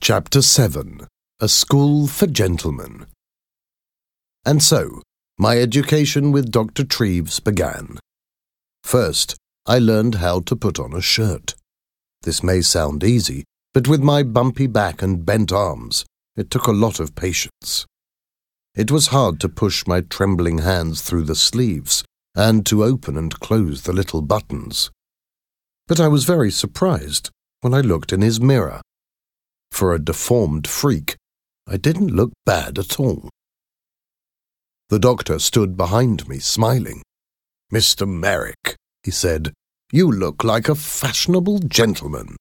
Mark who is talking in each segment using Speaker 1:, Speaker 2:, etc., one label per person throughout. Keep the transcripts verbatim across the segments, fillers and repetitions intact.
Speaker 1: Chapter seven. A School for Gentlemen. And so, my education with Doctor Treves began. First, I learned how to put on a shirt. This may sound easy, but with my bumpy back and bent arms, it took a lot of patience. It was hard to push my trembling hands through the sleeves and to open and close the little buttons. But I was very surprised when I looked in his mirror. For a deformed freak, I didn't look bad at all. The doctor stood behind me, smiling. "Mister Merrick," he said, "you look like a fashionable gentleman."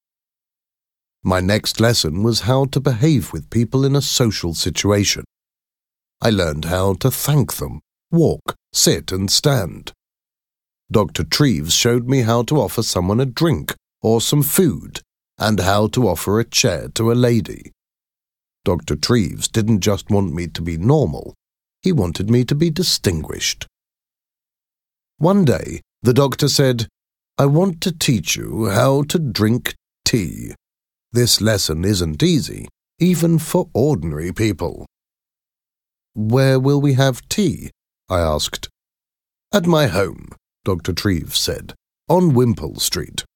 Speaker 1: My next lesson was how to behave with people in a social situation. I learned how to thank them, walk, sit and stand. Doctor Treves showed me how to offer someone a drink or some food, and how to offer a chair to a lady. Doctor Treves didn't just want me to be normal, he wanted me to be distinguished. One day, the doctor said, "I want to teach you how to drink tea. This lesson isn't easy, even for ordinary people." "Where will we have tea?" I asked. "At my home," Doctor Treves said, "on Wimpole Street."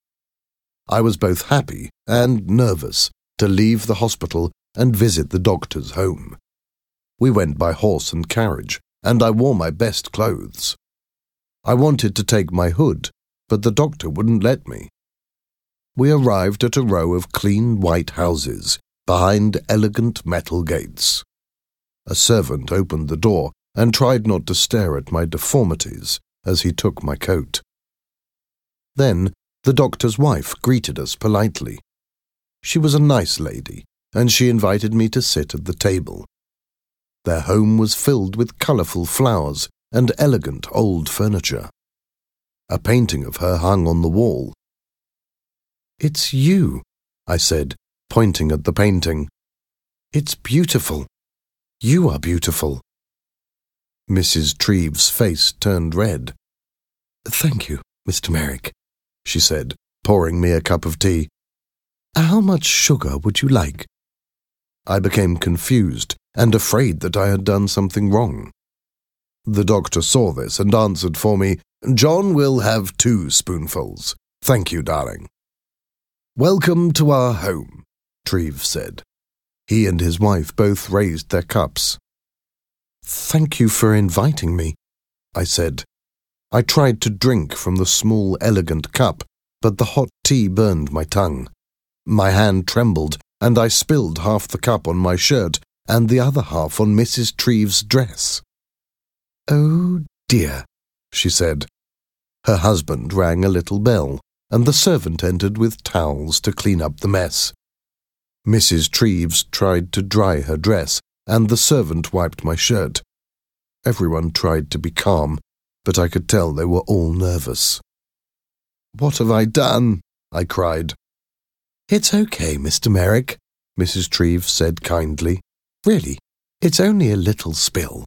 Speaker 1: I was both happy and nervous to leave the hospital and visit the doctor's home. We went by horse and carriage, and I wore my best clothes. I wanted to take my hood, but the doctor wouldn't let me. We arrived at a row of clean white houses, behind elegant metal gates. A servant opened the door and tried not to stare at my deformities as he took my coat. Then, the doctor's wife greeted us politely. She was a nice lady, and she invited me to sit at the table. Their home was filled with colourful flowers and elegant old furniture. A painting of her hung on the wall. "It's you," I said, pointing at the painting. "It's beautiful. You are beautiful." Missus Treves' face turned red. "Thank you, Mister Merrick," she said, pouring me a cup of tea. "How much sugar would you like?" I became confused and afraid that I had done something wrong. The doctor saw this and answered for me, "John will have two spoonfuls. Thank you, darling." "Welcome to our home," Treves said. He and his wife both raised their cups. "Thank you for inviting me," I said. I tried to drink from the small, elegant cup, but the hot tea burned my tongue. My hand trembled, and I spilled half the cup on my shirt and the other half on Missus Treves' dress. "Oh, dear," she said. Her husband rang a little bell, and the servant entered with towels to clean up the mess. Missus Treves tried to dry her dress, and the servant wiped my shirt. Everyone tried to be calm, but I could tell they were all nervous. "What have I done?" I cried. "It's okay, Mister Merrick," Missus Treves said kindly. "Really, it's only a little spill."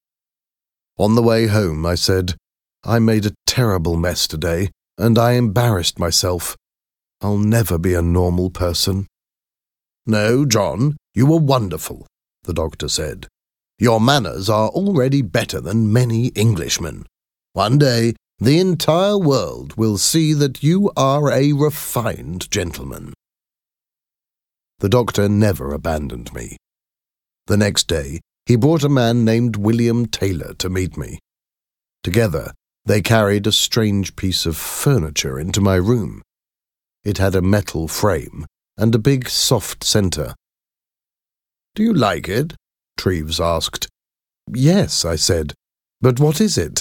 Speaker 1: On the way home, I said, "I made a terrible mess today, and I embarrassed myself. I'll never be a normal person." "No, John, you were wonderful," the doctor said. "Your manners are already better than many Englishmen. One day, the entire world will see that you are a refined gentleman." The doctor never abandoned me. The next day, he brought a man named William Taylor to meet me. Together, they carried a strange piece of furniture into my room. It had a metal frame and a big soft centre. "Do you like it?" Treves asked. "Yes," I said. "But what is it?"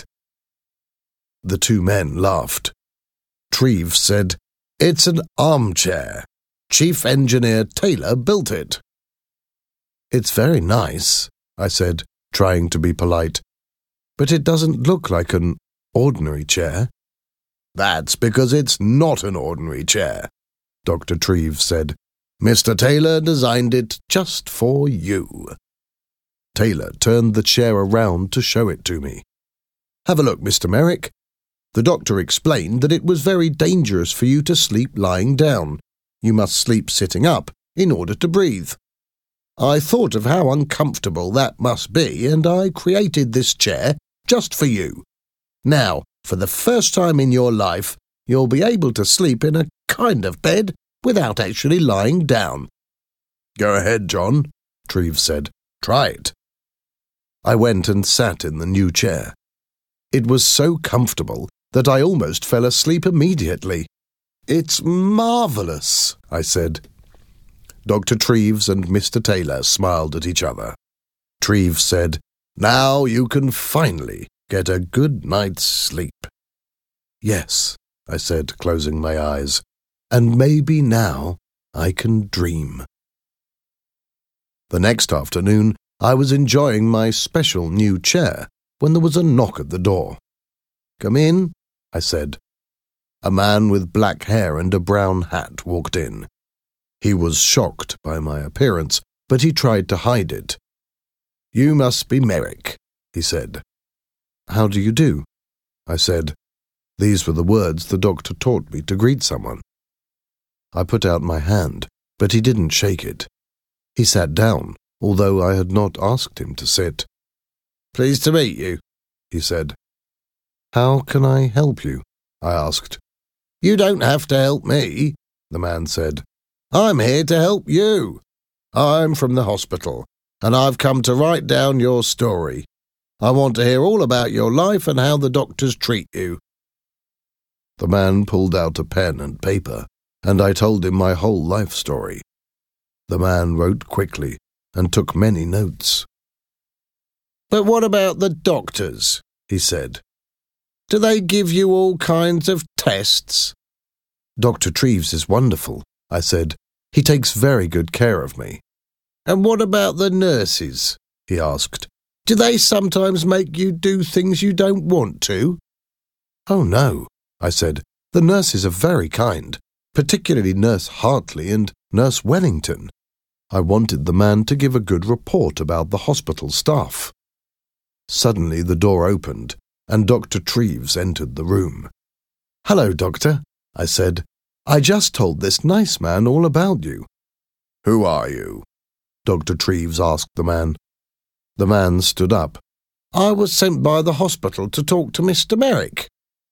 Speaker 1: The two men laughed. Treves said, "It's an armchair. Chief Engineer Taylor built it." "It's very nice," I said, trying to be polite. "But it doesn't look like an ordinary chair." "That's because it's not an ordinary chair," Doctor Treves said. "Mister Taylor designed it just for you." Taylor turned the chair around to show it to me. "Have a look, Mister Merrick. The doctor explained that it was very dangerous for you to sleep lying down. You must sleep sitting up in order to breathe. I thought of how uncomfortable that must be, and I created this chair just for you. Now, for the first time in your life, you'll be able to sleep in a kind of bed without actually lying down." "Go ahead, John," Treves said. "Try it." I went and sat in the new chair. It was so comfortable that I almost fell asleep immediately. "It's marvellous," I said. Doctor Treves and Mister Taylor smiled at each other. Treves said, "Now you can finally get a good night's sleep." "Yes," I said, closing my eyes, "and maybe now I can dream." The next afternoon, I was enjoying my special new chair when there was a knock at the door. "Come in," I said. A man with black hair and a brown hat walked in. He was shocked by my appearance, but he tried to hide it. "You must be Merrick," he said. "How do you do?" I said. These were the words the doctor taught me to greet someone. I put out my hand, but he didn't shake it. He sat down, although I had not asked him to sit. "Pleased to meet you," he said. "How can I help you?" I asked. "You don't have to help me," the man said. "I'm here to help you. I'm from the hospital, and I've come to write down your story. I want to hear all about your life and how the doctors treat you." The man pulled out a pen and paper, and I told him my whole life story. The man wrote quickly and took many notes. "But what about the doctors?" he said. "Do they give you all kinds of tests?" "Doctor Treves is wonderful," I said. "He takes very good care of me." "And what about the nurses?" he asked. "Do they sometimes make you do things you don't want to?" "Oh, no," I said. "The nurses are very kind, particularly Nurse Hartley and Nurse Wellington." I wanted the man to give a good report about the hospital staff. Suddenly the door opened, and Doctor Treves entered the room. "Hello, Doctor," I said. "I just told this nice man all about you." "Who are you?" Doctor Treves asked the man. The man stood up. "I was sent by the hospital to talk to Mister Merrick."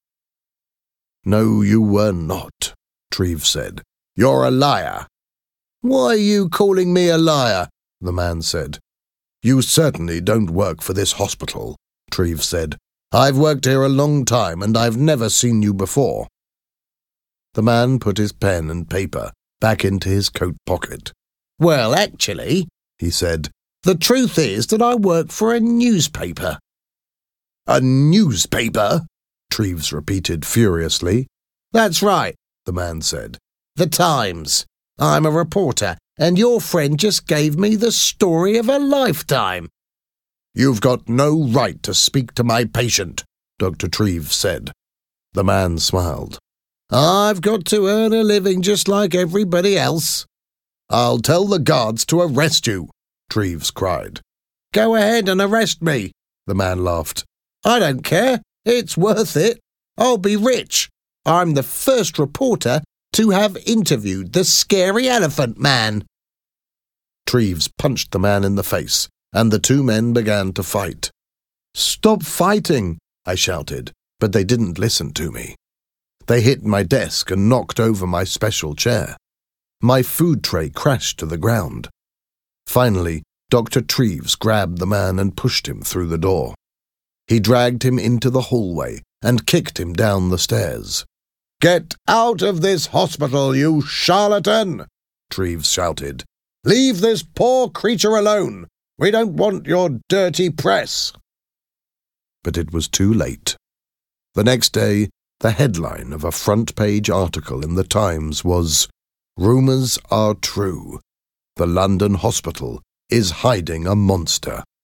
Speaker 1: "No, you were not," Treves said. "You're a liar." "Why are you calling me a liar?" the man said. "You certainly don't work for this hospital," Treves said. "I've worked here a long time, and I've never seen you before." The man put his pen and paper back into his coat pocket. "Well, actually," he said, "the truth is that I work for a newspaper." "A newspaper?" Treves repeated furiously. "That's right," the man said. "The Times. I'm a reporter, and your friend just gave me the story of a lifetime." "You've got no right to speak to my patient," Doctor Treves said. The man smiled. "I've got to earn a living just like everybody else." "I'll tell the guards to arrest you," Treves cried. "Go ahead and arrest me," the man laughed. "I don't care. It's worth it. I'll be rich. I'm the first reporter to have interviewed the scary elephant man." Treves punched the man in the face, and the two men began to fight. "Stop fighting," I shouted, but they didn't listen to me. They hit my desk and knocked over my special chair. My food tray crashed to the ground. Finally, Doctor Treves grabbed the man and pushed him through the door. He dragged him into the hallway and kicked him down the stairs. "Get out of this hospital, you charlatan!" Treves shouted. "Leave this poor creature alone. We don't want your dirty press." But it was too late. The next day, the headline of a front-page article in the Times was, "Rumours are true. The London hospital is hiding a monster."